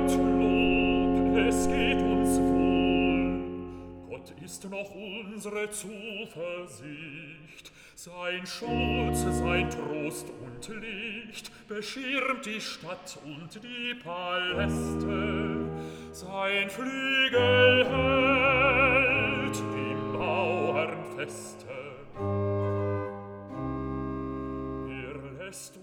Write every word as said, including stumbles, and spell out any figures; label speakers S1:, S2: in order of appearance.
S1: Gottlob, es geht uns wohl. Gott ist noch unsere Zuversicht, sein Schutz, sein Trost und Licht beschirmt die Stadt und die Paläste. Sein Flügel hält die Mauern feste. Er lässt